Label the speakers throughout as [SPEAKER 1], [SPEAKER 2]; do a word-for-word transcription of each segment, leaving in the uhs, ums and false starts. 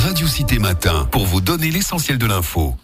[SPEAKER 1] Radio Cité Matin pour vous donner l'essentiel de l'info.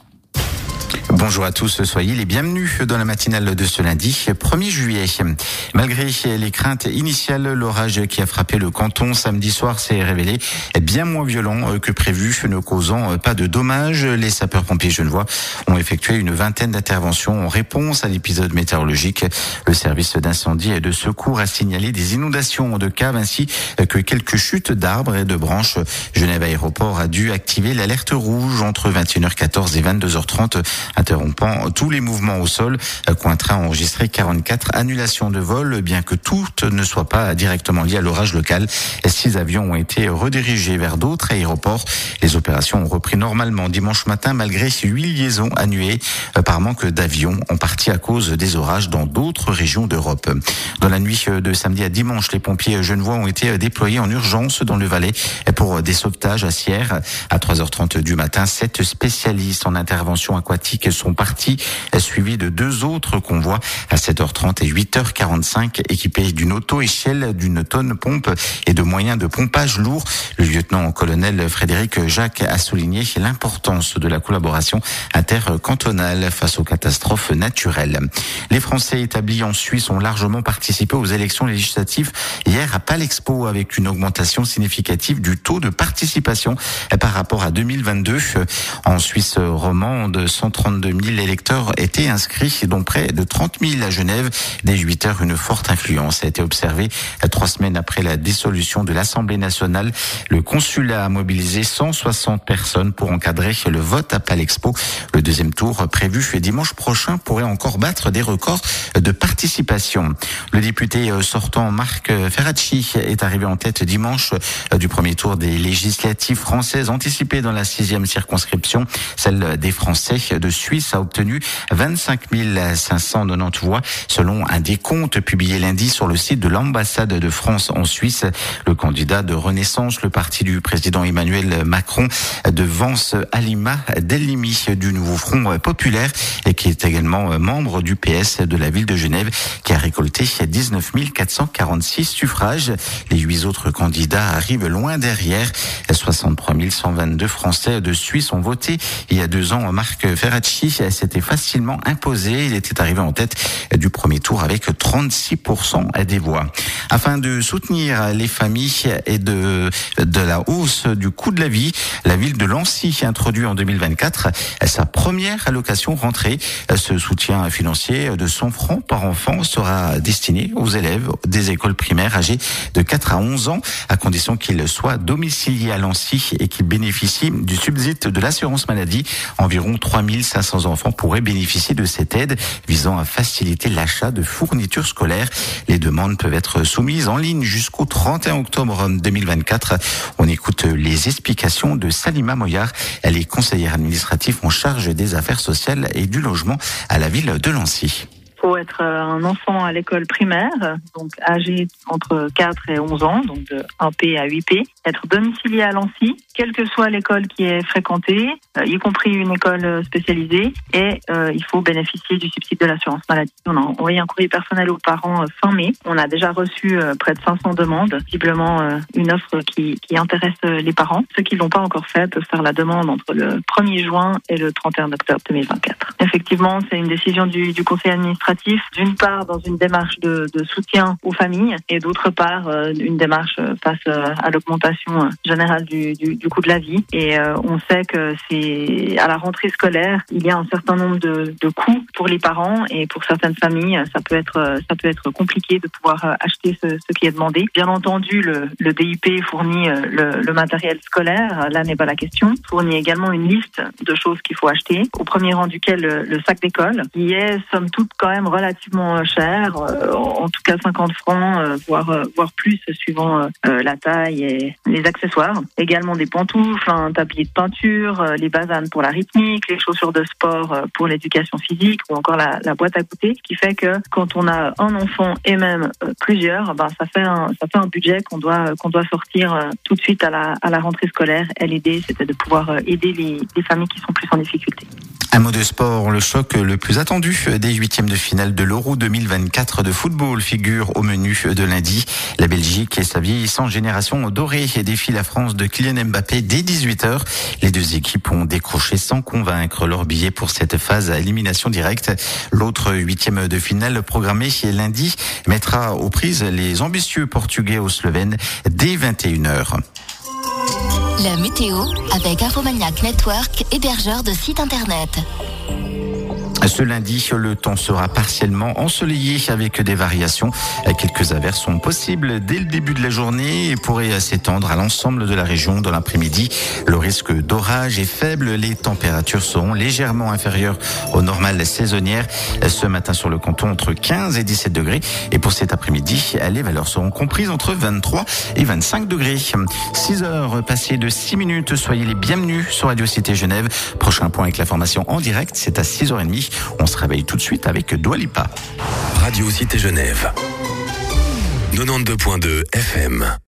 [SPEAKER 2] Bonjour à tous, soyez les bienvenus dans la matinale de ce lundi, premier juillet. Malgré les craintes initiales, l'orage qui a frappé le canton samedi soir s'est révélé bien moins violent que prévu, ne causant pas de dommages. Les sapeurs-pompiers genevois ont effectué une vingtaine d'interventions en réponse à l'épisode météorologique. Le service d'incendie et de secours a signalé des inondations de caves ainsi que quelques chutes d'arbres et de branches. Genève Aéroport a dû activer l'alerte rouge entre vingt et une heures quatorze et vingt-deux heures trente, interrompant tous les mouvements au sol. Cointrain a enregistré quarante-quatre annulations de vol, bien que toutes ne soient pas directement liées à l'orage local. Six avions ont été redirigés vers d'autres aéroports. Les opérations ont repris normalement dimanche matin, malgré huit liaisons annulées par manque d'avions, en partie à cause des orages dans d'autres régions d'Europe. Dans la nuit de samedi à dimanche, les pompiers genevois ont été déployés en urgence dans le Valais pour des sauvetages à Sierre. À trois heures trente du matin, sept spécialistes en intervention aquatique sont partis, suivis de deux autres convois à sept heures trente et huit heures quarante-cinq, équipés d'une auto-échelle, d'une tonne pompe et de moyens de pompage lourds. Le lieutenant-colonel Frédéric Jacques a souligné l'importance de la collaboration intercantonale face aux catastrophes naturelles. Les Français établis en Suisse ont largement participé aux élections législatives hier à Palexpo, avec une augmentation significative du taux de participation par rapport à deux mille vingt-deux. En Suisse romande, cent trente-deux mille électeurs étaient inscrits, dont près de trente mille à Genève. Dès huit heures, une forte influence a été observée. Trois semaines après la dissolution de l'Assemblée nationale, le consulat a mobilisé cent soixante personnes pour encadrer le vote à Palexpo. Le deuxième tour, prévu dimanche prochain, pourrait encore battre des records de participation. Le député sortant Marc Ferracci est arrivé en tête dimanche du premier tour des législatives françaises anticipées dans la sixième circonscription. Celle des Français de Suisse a obtenu vingt-cinq mille cinq cent quatre-vingt-dix voix selon un décompte publié lundi sur le site de l'ambassade de France en Suisse. Le candidat de Renaissance, le parti du président Emmanuel Macron, devance Halima Delimi du Nouveau Front Populaire, et qui est également membre du P S de la ville de Genève, qui a récolté dix-neuf mille quatre cent quarante-six suffrages. Les huit autres candidats arrivent loin derrière. soixante-trois mille cent vingt-deux Français de Suisse ont voté il y a deux ans. Marc Ferracci s'était facilement imposé. Il était arrivé en tête du premier tour avec trente-six pour cent des voix. Afin de soutenir les familles et de, de la hausse du coût de la vie, la ville de Lancy introduit en deux mille vingt-quatre sa première allocation rentrée. Ce soutien financier de cent francs par enfant sera destiné aux élèves des écoles primaires âgés de quatre à onze ans, à condition qu'ils soient domiciliés à Lancy et qu'ils bénéficient du subside de l'assurance maladie. Environ trois mille cinq cents enfants pourraient bénéficier de cette aide visant à faciliter l'achat de fournitures scolaires. Les demandes peuvent être soumises en ligne jusqu'au trente et un octobre deux mille vingt-quatre. On écoute les explications de Salima Moyard. Elle est conseillère administrative en charge des affaires sociales et du logement à la ville de Lancy.
[SPEAKER 3] Il faut être un enfant à l'école primaire, donc âgé entre quatre et onze ans, donc de un P à huit P, être domicilié à Lancy, quelle que soit l'école qui est fréquentée, euh, y compris une école spécialisée, et euh, il faut bénéficier du subside de l'assurance maladie. On a envoyé un courrier personnel aux parents euh, fin mai. On a déjà reçu euh, près de cinq cents demandes, visiblement euh, une offre qui, qui intéresse euh, les parents. Ceux qui ne l'ont pas encore fait peuvent faire la demande entre le premier juin et le trente et un octobre deux mille vingt-quatre. Effectivement, c'est une décision du, du conseil administratif, d'une part dans une démarche de, de soutien aux familles et d'autre part euh, une démarche face euh, à l'augmentation générale du, du, du coût de la vie. Et euh, on sait que c'est à la rentrée scolaire, il y a un certain nombre de, de coûts pour les parents et pour certaines familles, ça peut être ça peut être compliqué de pouvoir acheter ce, ce qui est demandé. Bien entendu, le, le D I P fournit le, le matériel scolaire, là n'est pas la question. Fournit également une liste de choses qu'il faut acheter, au premier rang duquel le, le sac d'école, qui est somme toute quand même relativement cher, euh, en tout cas cinquante francs, euh, voire euh, voire plus suivant euh, la taille et les accessoires. Également des pantoufles, un tablier de peinture, euh, les basanes pour la rythmique, les chaussures de sport euh, pour l'éducation physique ou encore la, la boîte à goûter, ce qui fait que quand on a un enfant et même euh, plusieurs, ben ça fait un ça fait un budget qu'on doit qu'on doit sortir euh, tout de suite à la à la rentrée scolaire. L'idée, c'était de pouvoir euh, aider les, les familles qui sont plus en difficulté.
[SPEAKER 2] Un mot de sport, le choc le plus attendu des huitièmes de finale de l'Euro deux mille vingt-quatre de football figure au menu de lundi. La Belgique et sa vieillissante génération dorée défie la France de Kylian Mbappé dès dix-huit heures. Les deux équipes ont décroché sans convaincre leur billet pour cette phase à élimination directe. L'autre huitième de finale programmée lundi mettra aux prises les ambitieux Portugais aux Slovènes dès vingt et une heures.
[SPEAKER 4] La météo avec Infomaniac Network, hébergeur de site internet.
[SPEAKER 2] Ce lundi, le temps sera partiellement ensoleillé avec des variations. Quelques averses sont possibles dès le début de la journée et pourraient s'étendre à l'ensemble de la région dans l'après-midi. Le risque d'orage est faible. Les températures seront légèrement inférieures aux normales saisonnières. Ce matin sur le canton, entre quinze et dix-sept degrés. Et pour cet après-midi, les valeurs seront comprises entre vingt-trois et vingt-cinq degrés. six heures passées de six minutes. Soyez les bienvenus sur Radio Cité Genève. Prochain point avec l'information en direct, c'est à six heures trente. On se réveille tout de suite avec Dua Lipa.
[SPEAKER 1] Radio Cité Genève. quatre-vingt-douze point deux F M.